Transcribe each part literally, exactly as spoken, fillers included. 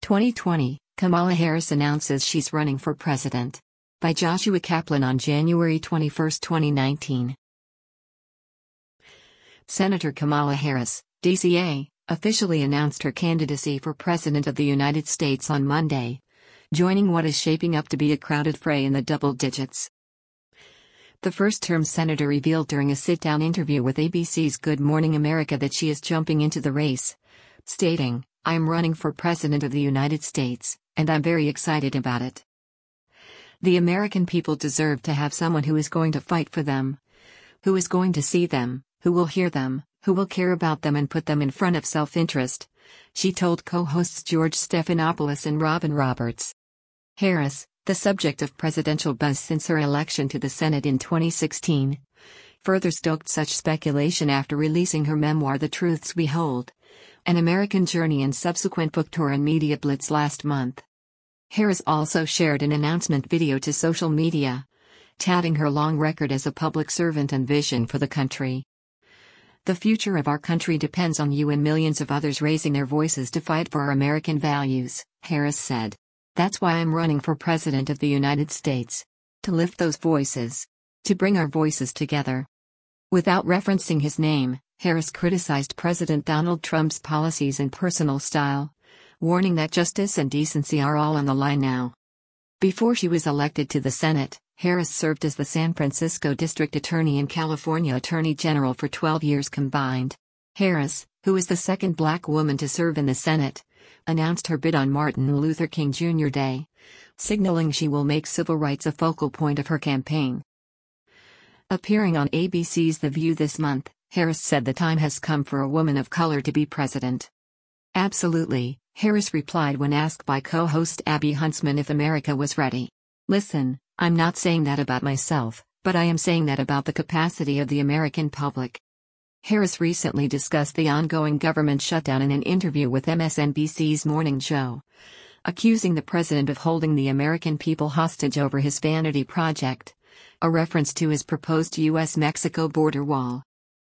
twenty twenty, Kamala Harris announces she's running for president. By Joshua Kaplan on January twenty-first, twenty nineteen. Senator Kamala Harris, D C A, officially announced her candidacy for President of the United States on Monday, joining what is shaping up to be a crowded fray in the double digits. The first-term senator revealed during a sit-down interview with A B C's Good Morning America that she is jumping into the race, stating, "I'm running for President of the United States, and I'm very excited about it. The American people deserve to have someone who is going to fight for them, who is going to see them, who will hear them, who will care about them and put them in front of self-interest," she told co-hosts George Stephanopoulos and Robin Roberts. Harris, the subject of presidential buzz since her election to the Senate in twenty sixteen, further stoked such speculation after releasing her memoir The Truths We Hold: An American Journey and subsequent book tour and media blitz last month. Harris also shared an announcement video to social media, touting her long record as a public servant and vision for the country. "The future of our country depends on you and millions of others raising their voices to fight for our American values," Harris said. "That's why I'm running for President of the United States. To lift those voices. To bring our voices together." Without referencing his name, Harris criticized President Donald Trump's policies and personal style, warning that justice and decency are all on the line now. Before she was elected to the Senate, Harris served as the San Francisco District Attorney and California Attorney General for twelve years combined. Harris, who is the second black woman to serve in the Senate, announced her bid on Martin Luther King Junior Day, signaling she will make civil rights a focal point of her campaign. Appearing on A B C's The View this month, Harris said the time has come for a woman of color to be president. "Absolutely," Harris replied when asked by co-host Abby Huntsman if America was ready. "Listen, I'm not saying that about myself, but I am saying that about the capacity of the American public." Harris recently discussed the ongoing government shutdown in an interview with M S N B C's Morning Joe, accusing the president of holding the American people hostage over his vanity project, a reference to his proposed U S Mexico border wall.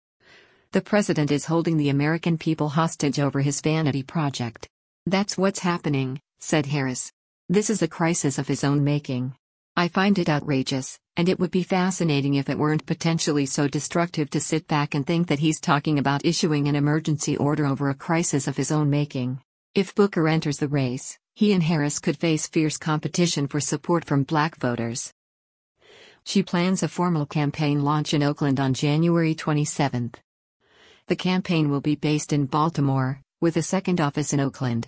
"The president is holding the American people hostage over his vanity project. That's what's happening," said Harris. "This is a crisis of his own making. I find it outrageous, and it would be fascinating if it weren't potentially so destructive to sit back and think that he's talking about issuing an emergency order over a crisis of his own making. If Booker enters the race, he and Harris could face fierce competition for support from black voters." She plans a formal campaign launch in Oakland on January twenty-seventh. The campaign will be based in Baltimore, with a second office in Oakland.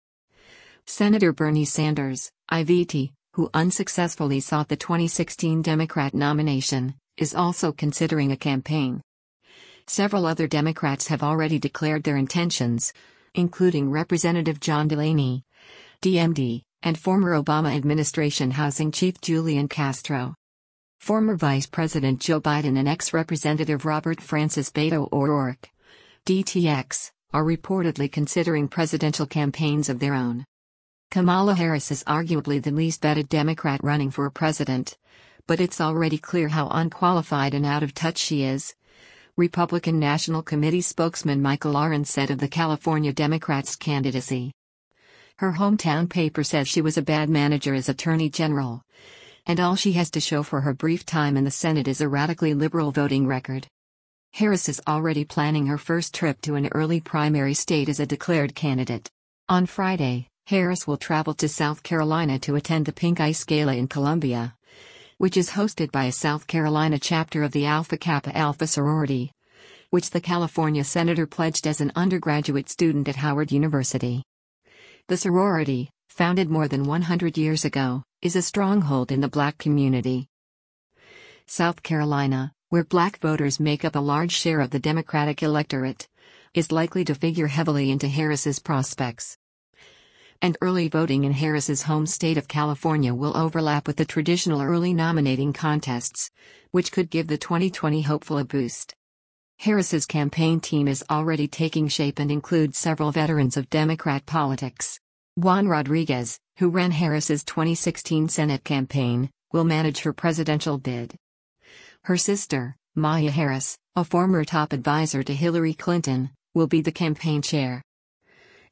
Senator Bernie Sanders, I V T, who unsuccessfully sought the twenty sixteen Democrat nomination, is also considering a campaign. Several other Democrats have already declared their intentions, including Representative John Delaney, D M D, and former Obama administration housing chief Julian Castro. Former Vice President Joe Biden and ex-Representative Robert Francis Beto O'Rourke, D T X, are reportedly considering presidential campaigns of their own. Kamala Harris is arguably the least vetted Democrat running for president, but it's already clear how unqualified and out of touch she is, Republican National Committee spokesman Michael Oren said of the California Democrats' candidacy. Her hometown paper says she was a bad manager as Attorney General, and all she has to show for her brief time in the Senate is a radically liberal voting record. Harris is already planning her first trip to an early primary state as a declared candidate. On Friday, Harris will travel to South Carolina to attend the Pink Ice Gala in Columbia, which is hosted by a South Carolina chapter of the Alpha Kappa Alpha sorority, which the California senator pledged as an undergraduate student at Howard University. The sorority, founded more than one hundred years ago, is a stronghold in the black community. South Carolina, where black voters make up a large share of the Democratic electorate, is likely to figure heavily into Harris's prospects. And early voting in Harris's home state of California will overlap with the traditional early nominating contests, which could give the twenty twenty hopeful a boost. Harris's campaign team is already taking shape and includes several veterans of Democrat politics. Juan Rodriguez, who ran Harris's twenty sixteen Senate campaign, will manage her presidential bid. Her sister, Maya Harris, a former top advisor to Hillary Clinton, will be the campaign chair.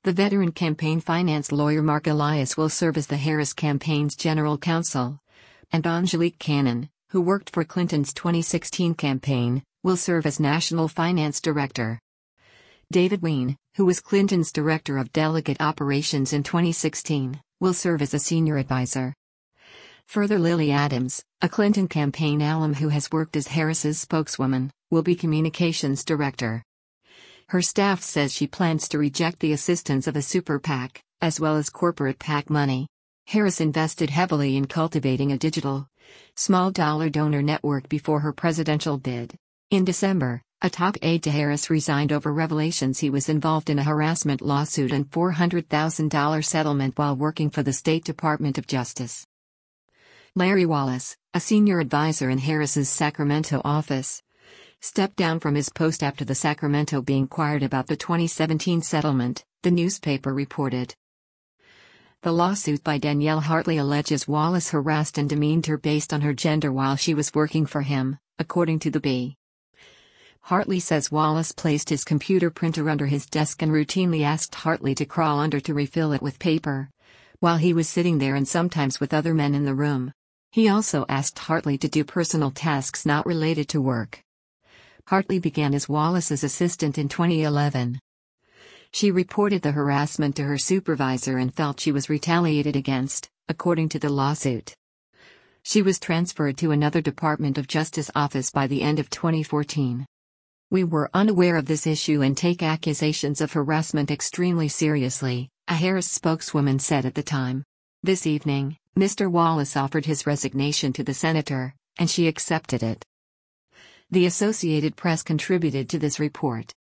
The veteran campaign finance lawyer Mark Elias will serve as the Harris campaign's general counsel. And Angelique Cannon, who worked for Clinton's twenty sixteen campaign, will serve as national finance director. David Wein, who was Clinton's director of delegate operations in twenty sixteen, will serve as a senior advisor. Further, Lily Adams, a Clinton campaign alum who has worked as Harris's spokeswoman, will be communications director. Her staff says she plans to reject the assistance of a super PAC, as well as corporate PAC money. Harris invested heavily in cultivating a digital, small-dollar donor network before her presidential bid. In December, a top aide to Harris resigned over revelations he was involved in a harassment lawsuit and four hundred thousand dollars settlement while working for the State Department of Justice. Larry Wallace, a senior advisor in Harris's Sacramento office, stepped down from his post after the Sacramento Bee inquired about the twenty seventeen settlement, the newspaper reported. The lawsuit by Danielle Hartley alleges Wallace harassed and demeaned her based on her gender while she was working for him, according to the Bee. Hartley says Wallace placed his computer printer under his desk and routinely asked Hartley to crawl under to refill it with paper, while he was sitting there and sometimes with other men in the room. He also asked Hartley to do personal tasks not related to work. Hartley began as Wallace's assistant in twenty eleven. She reported the harassment to her supervisor and felt she was retaliated against, according to the lawsuit. She was transferred to another Department of Justice office by the end of twenty fourteen. "We were unaware of this issue and take accusations of harassment extremely seriously," a Harris spokeswoman said at the time. This evening, Mister Wallace offered his resignation to the senator, and she accepted it. The Associated Press contributed to this report.